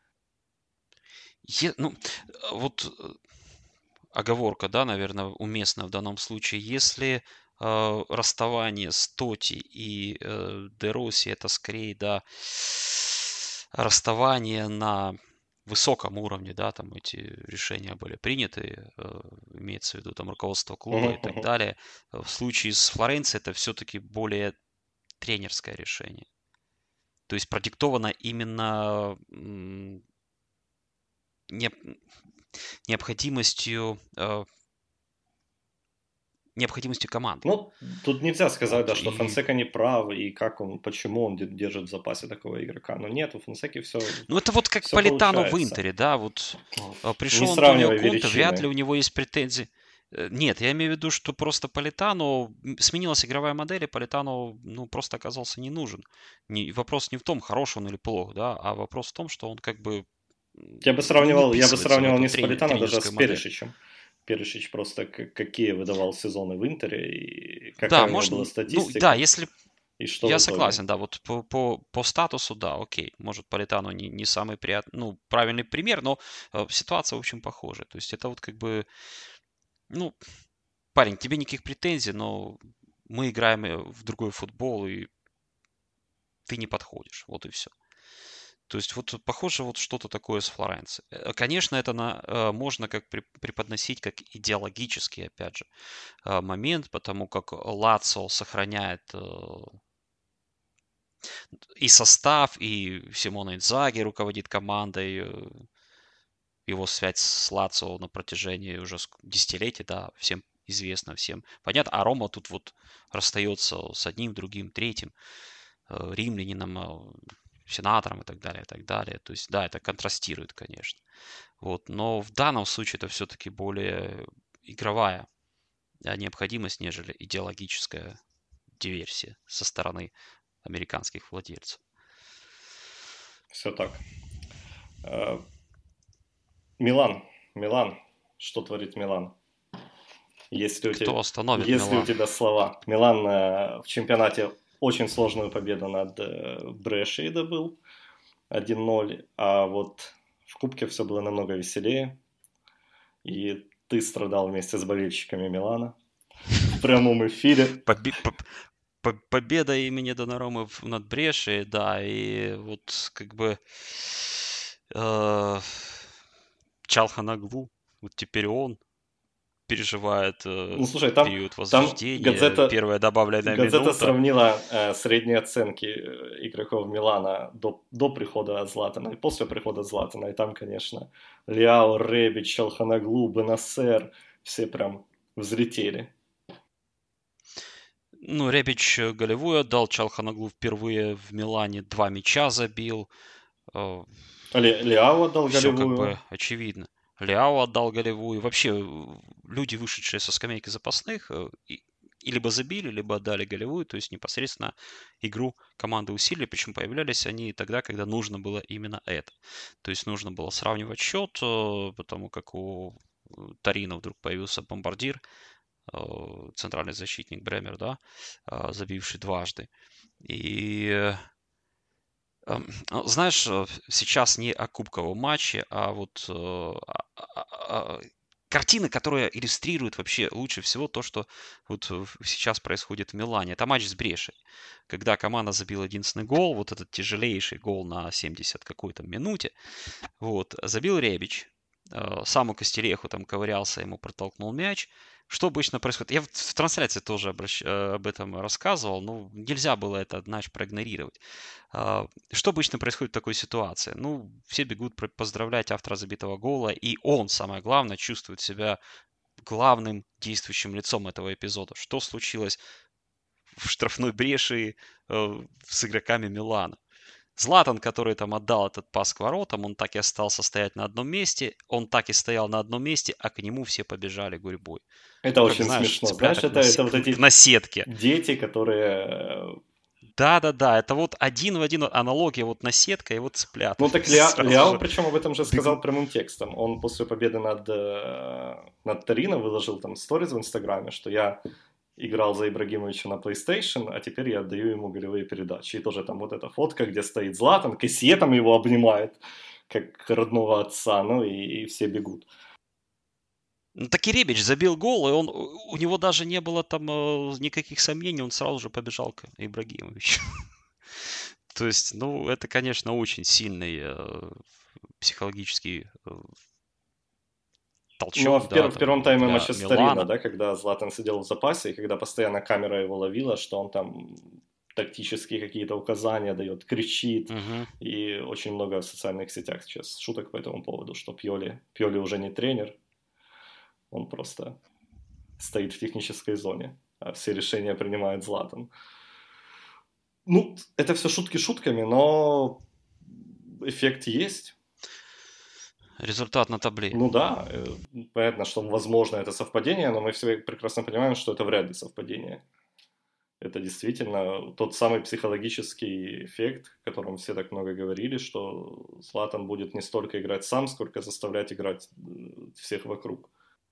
Вот оговорка, да, наверное, уместна в данном случае. Если расставание с Тотти и Де Росси это скорее, да, расставание на высоком уровне, да, там эти решения были приняты, имеется в виду там руководство клуба и так далее. В случае с Флоренцией это все-таки более тренерское решение. То есть продиктовано именно необходимостью команды. Ну, тут нельзя сказать, да, что Фонсека не прав, и почему он держит в запасе такого игрока. Но нет, у Фонсеки все. Ну, это вот как Политано в Интере, да, вот пришел Антонио Конте, вряд ли у него есть претензии. Нет, я имею в виду, что просто Политано, сменилась игровая модель, и Политано, просто оказался не нужен. Вопрос не в том, хороший он или плох, да, а вопрос в том, что он как бы Я бы сравнивал не с Политано, даже с Перишичем. Перишич просто какие выдавал сезоны в Интере, и какая у него была статистика. Да, если... И что я согласен, да, вот по статусу, да, окей, может, Политано не самый правильный пример, но ситуация, в общем, похожая. То есть это вот как бы, парень, тебе никаких претензий, но мы играем в другой футбол, и ты не подходишь, вот и все. То есть вот похоже вот что-то такое с Флоренцией. Конечно, это можно как преподносить как идеологический, опять же, момент, потому как Лацио сохраняет и состав, и Симоне Инзаги руководит командой, его связь с Лацио на протяжении уже десятилетий, да, всем известно, всем понятно. А Рома тут вот расстается с одним, другим, третьим римлянином, сенатором и так далее, и так далее. То есть, да, это контрастирует, конечно. Вот. Но в данном случае это все-таки более игровая необходимость, нежели идеологическая диверсия со стороны американских владельцев. Все так. Милан. Что творит Милан? Есть ли у тебя слова? Милан в чемпионате очень сложную победу над Брешей добыл 1-0, а вот в Кубке все было намного веселее. И ты страдал вместе с болельщиками Милана в прямом эфире. Победа имени Донаромы над Брешей, да, и вот как бы Чалханоглу, вот теперь он переживает период возрождения, первая добавленная минута. Газета сравнила средние оценки игроков Милана до прихода Златана и после прихода Златана, и там, конечно, Лиао, Ребич, Чалханоглу, Бенасер, все прям взлетели. Ребич голевую отдал, Чалханоглу впервые в Милане 2 мяча забил. Лиао отдал голевую. Все как бы очевидно. Лиао отдал голевую. Вообще, люди, вышедшие со скамейки запасных, и либо забили, либо отдали голевую, то есть непосредственно игру команды усилили, причем появлялись они тогда, когда нужно было именно это. То есть нужно было сравнивать счет, потому как у Торино вдруг появился бомбардир, центральный защитник Бремер, да, забивший дважды. И знаешь, сейчас не о кубковом матче, а вот картина, которая иллюстрирует вообще лучше всего то, что вот сейчас происходит в Милане. Это матч с Брешей, когда команда забила единственный гол, вот этот тяжелейший гол на 70 какой-то минуте, вот, забил Ребич, сам у Костелеху там ковырялся, ему протолкнул мяч. Что обычно происходит? Я в трансляции тоже об этом рассказывал, но нельзя было это, знаешь, проигнорировать. Что обычно происходит в такой ситуации? Все бегут поздравлять автора забитого гола, и он, самое главное, чувствует себя главным действующим лицом этого эпизода. Что случилось в штрафной бреши с игроками Милана? Златан, который там отдал этот пас к воротам, он так и остался стоять на одном месте, он так и стоял на одном месте, а к нему все побежали гурьбой. Это очень смешно. Знаешь, это вот эти на сетке. Дети, которые... Да, это вот один в один аналогия вот на сетка и вот цыплята. Так Лиао, причем об этом же сказал прямым текстом. Он после победы над Торино выложил там сторис в Инстаграме, что я играл за Ибрагимовича на PlayStation, а теперь я отдаю ему голевые передачи. И тоже там вот эта фотка, где стоит Златан, Кассие там его обнимает, как родного отца, и все бегут. Так и Ребич забил гол, и у него даже не было там никаких сомнений, он сразу же побежал к Ибрагимовичу. То есть, это, конечно, очень сильный психологический толчок. В первом тайме матча с Торино, да, когда Златан сидел в запасе, и когда постоянно камера его ловила, что он там тактические какие-то указания дает, кричит. И очень много в социальных сетях сейчас шуток по этому поводу, что Пьоли уже не тренер, он просто стоит в технической зоне, а все решения принимает Златан. Ну, это все шутки шутками, но эффект есть. Результат на табле. Ну да, понятно, что возможно это совпадение, но мы все прекрасно понимаем, что это вряд ли совпадение. Это действительно тот самый психологический эффект, о котором все так много говорили, что Златан будет не столько играть сам, сколько заставлять играть всех вокруг.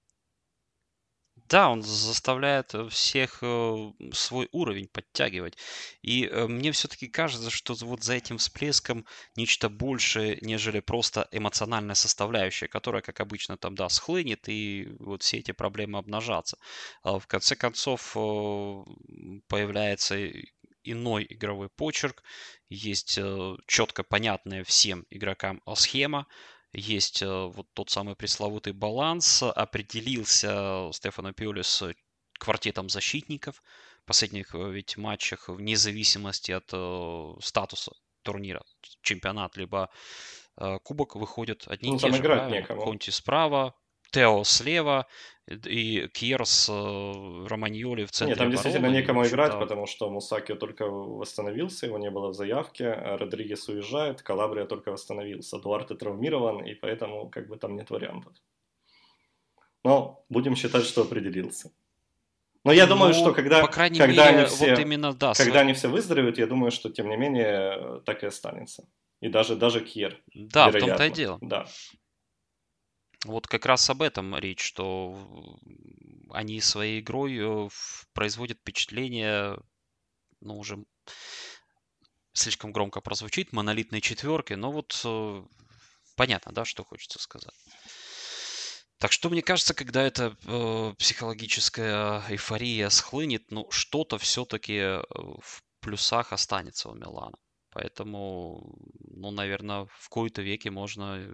Да, он заставляет всех свой уровень подтягивать. И мне все-таки кажется, что вот за этим всплеском нечто большее, нежели просто эмоциональная составляющая, которая, как обычно, там, да, схлынет, и вот все эти проблемы обнажатся. В конце концов, появляется иной игровой почерк, есть четко понятная всем игрокам схема, есть вот тот самый пресловутый баланс, определился Стефано Пиоли с квартетом защитников в последних ведь матчах, вне зависимости от статуса турнира, чемпионат, либо кубок, выходят одни и те же, правильно? Конти справа, Тео слева и Кьерс, Романьоли в центре. Нет, там действительно некому играть, потому что Мусакио только восстановился, его не было в заявке, Родригес уезжает, Калабрия только восстановился, Дуарте травмирован, и поэтому как бы там нет вариантов. Но будем считать, что определился. Но я думаю, что когда они все выздоровеют, я думаю, что тем не менее так и останется. И даже Кьер. Да, вероятно. В том-то и дело. Да. Вот как раз об этом речь, что они своей игрой производят впечатление, ну, уже слишком громко прозвучит, монолитной четверки, но вот понятно, да, что хочется сказать. Так что, мне кажется, когда эта психологическая эйфория схлынет, ну, что-то все-таки в плюсах останется у Милана. Поэтому, ну, наверное, в кои-то веке можно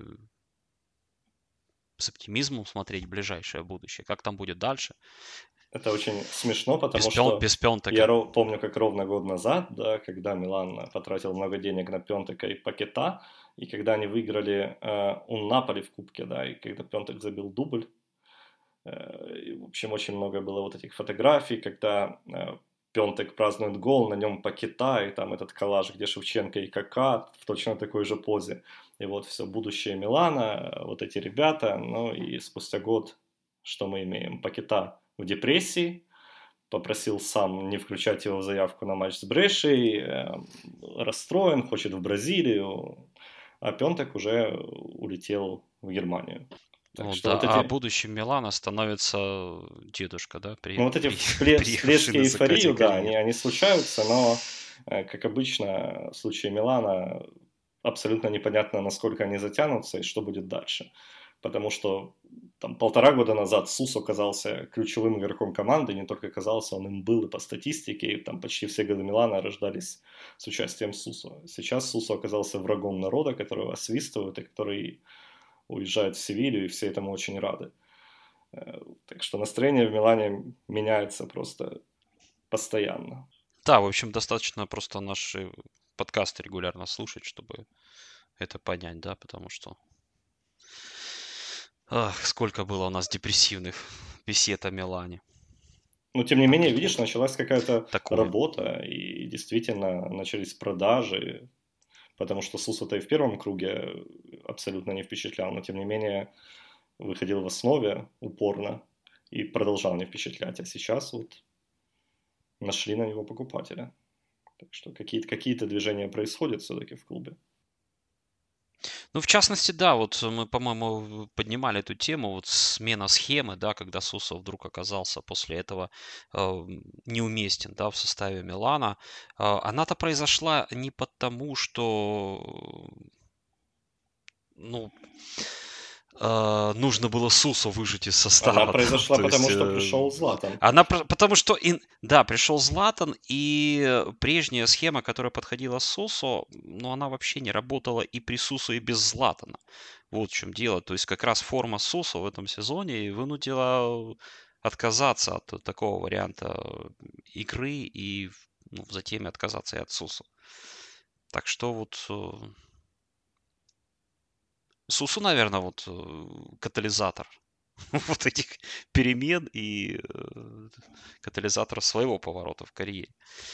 с оптимизмом смотреть в ближайшее будущее. Как там будет дальше? Это очень смешно, потому что я помню, как ровно год назад, да, когда Милан потратил много денег на Пьонтека и Пакета, и когда они выиграли у Наполи в Кубке, да, и когда Пьонтек забил дубль, и, в общем, очень много было вот этих фотографий, когда Пьонтек празднует гол, на нем Пакета, и там этот коллаж, где Шевченко и Кака в точно такой же позе. И вот все будущее Милана, вот эти ребята, ну и спустя год, что мы имеем? Пакета в депрессии, попросил сам не включать его в заявку на матч с Брешей, расстроен, хочет в Бразилию, а Пьонтек уже улетел в Германию. Ну, да, вот а будущим Милана становится дедушка, да? Ну, вот эти всплески эйфории, да, они случаются, но, как обычно, в случае Милана абсолютно непонятно, насколько они затянутся и что будет дальше. Потому что там 1,5 года назад Сусо оказался ключевым игроком команды, не только оказался, он им был и по статистике, и там почти все годы Милана рождались с участием Сусо. Сейчас Сусо оказался врагом народа, которого освистывают и который уезжает в Севилью, и все этому очень рады. Так что настроение в Милане меняется просто постоянно. Да, в общем, достаточно просто наши подкасты регулярно слушать, чтобы это понять, да, потому что сколько было у нас депрессивных бесед о Милане. Но, тем не менее, видишь, началась какая-то работа, и действительно начались продажи, потому что Сусо-то и в первом круге абсолютно не впечатлял, но, тем не менее, выходил в основе упорно и продолжал не впечатлять, а сейчас вот нашли на него покупателя. Так что какие-то движения происходят все-таки в клубе. Ну, в частности, да, вот мы, по-моему, поднимали эту тему, вот смена схемы, да, когда Сусо вдруг оказался после этого неуместен, да, в составе Милана. Она-то произошла не потому, что, ну, нужно было Сусо выжать из состава. Она произошла потому, что пришел Златан. Потому что, да, пришел Златан, и прежняя схема, которая подходила Сусо, ну, она вообще не работала и при Сусо, и без Златана. Вот в чем дело. То есть как раз форма Сусо в этом сезоне вынудила отказаться от такого варианта игры и в затеме отказаться и от Сусу. Так что вот Сусу, наверное, вот катализатор вот этих перемен и катализатор своего поворота в карьере.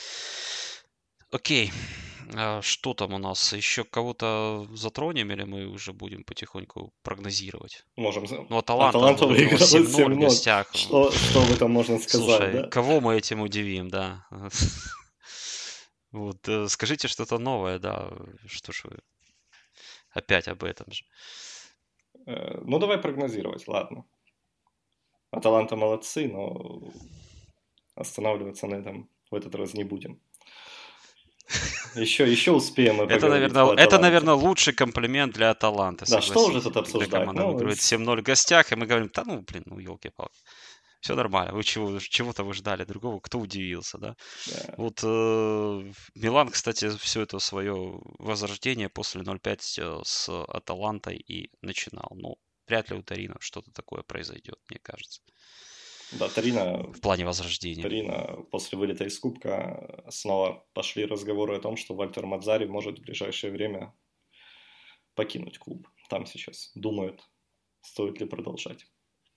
Окей. Что там у нас? Еще кого-то затронем или мы уже будем потихоньку прогнозировать? Можем. Ну, Аталанта выиграла 7-0 в гостях. Что об этом можно сказать? Слушай, да? Кого мы этим удивим, да? Вот, скажите что-то новое, да. Что ж вы опять об этом же. Ну, давай прогнозировать, ладно. Аталанта молодцы, но останавливаться на этом в этот раз не будем. Еще успеем. Это, наверное, лучший комплимент для Аталанты. Да, что уже тут обсуждать? Команда выигрывает 7-0 в гостях, и мы говорим, елки-палки. Все нормально. Вы чего-то вы ждали другого, кто удивился, да? Yeah. Вот Милан, кстати, все это свое возрождение после 0-5 с Аталантой и начинал. Ну, вряд ли у Торино что-то такое произойдет, мне кажется. Да, Торино... В плане возрождения. Торино после вылета из Кубка снова пошли разговоры о том, что Вальтер Мадзари может в ближайшее время покинуть клуб. Там сейчас думают, стоит ли продолжать.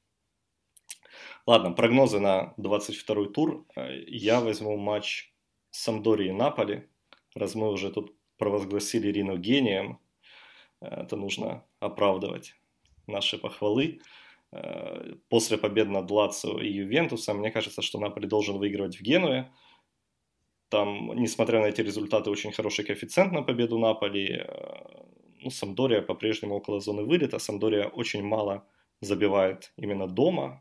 Ладно, прогнозы на 22-й тур. Я возьму матч Сампдории и Наполи. Раз мы уже тут провозгласили Рину гением, это нужно оправдывать наши похвалы. После побед над Лацио и Ювентусом, мне кажется, что Наполи должен выигрывать в Генуе. Там, несмотря на эти результаты, очень хороший коэффициент на победу Наполи. Ну, Сампдория по-прежнему около зоны вылета. Сампдория очень мало забивает именно дома.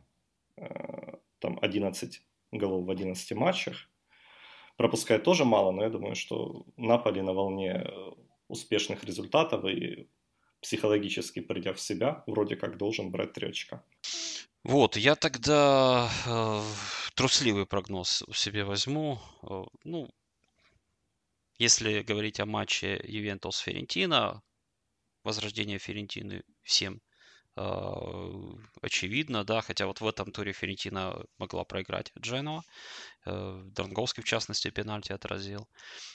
Там 11 голов в 11 матчах. Пропускает тоже мало, но я думаю, что Наполи на волне успешных результатов и психологически придя в себя, вроде как должен брать 3 очка. Вот, я тогда трусливый прогноз себе возьму. Ну, если говорить о матче Ювентус-Фиорентина, возрождение Фиорентины всем очевидно, да, хотя вот в этом туре Фиорентина могла проиграть Дженуа. Дранговский, в частности, пенальти отразил.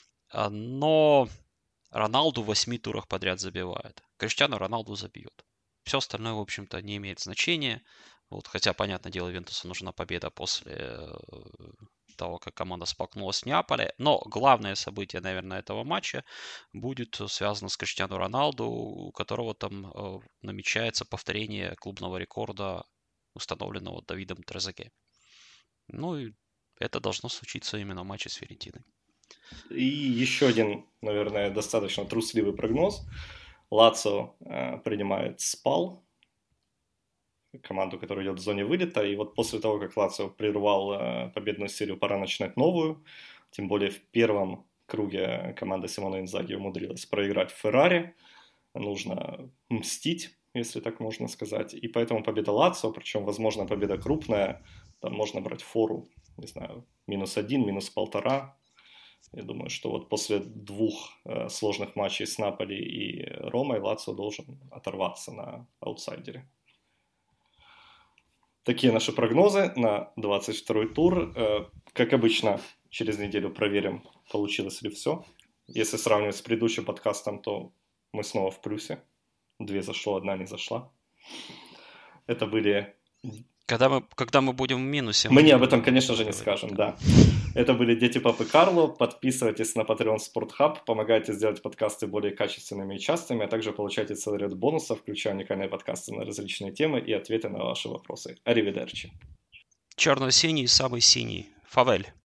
Но Роналду в 8 турах подряд забивает. Криштиану Роналду забьет. Все остальное, в общем-то, не имеет значения. Вот, хотя, понятное дело, Ювентусу нужна победа после того, как команда столкнулась с Неаполем. Но главное событие, наверное, этого матча будет связано с Криштиану Роналду, у которого там намечается повторение клубного рекорда, установленного Давидом Трезеге. Ну и это должно случиться именно в матче с Фиорентиной. И еще один, наверное, достаточно трусливый прогноз. Лацио принимает Спал, команду, которая идет в зоне вылета. И вот после того, как Лацио прервал победную серию, пора начинать новую. Тем более в первом круге команда Симона Инзаги умудрилась проиграть в Феррари. Нужно мстить, если так можно сказать. И поэтому победа Лацио, причем, возможно, победа крупная. Там можно брать фору, не знаю, -1, -1,5. Я думаю, что вот после 2 сложных матчей с Наполи и Ромой Лацио должен оторваться на аутсайдере. Такие наши прогнозы на 22-й тур. Как обычно, через неделю проверим, получилось ли все. Если сравнивать с предыдущим подкастом, то мы снова в плюсе. 2 зашло, 1 не зашла. Это были... Когда мы будем в минусе... Мы не об этом, конечно же, не скажем, да. Это были Дети Папы Карло. Подписывайтесь на Patreon Sport Hub, помогайте сделать подкасты более качественными и частыми, а также получайте целый ряд бонусов, включая уникальные подкасты на различные темы и ответы на ваши вопросы. Аривидерчи. Черно-синий, самый синий. Фавель.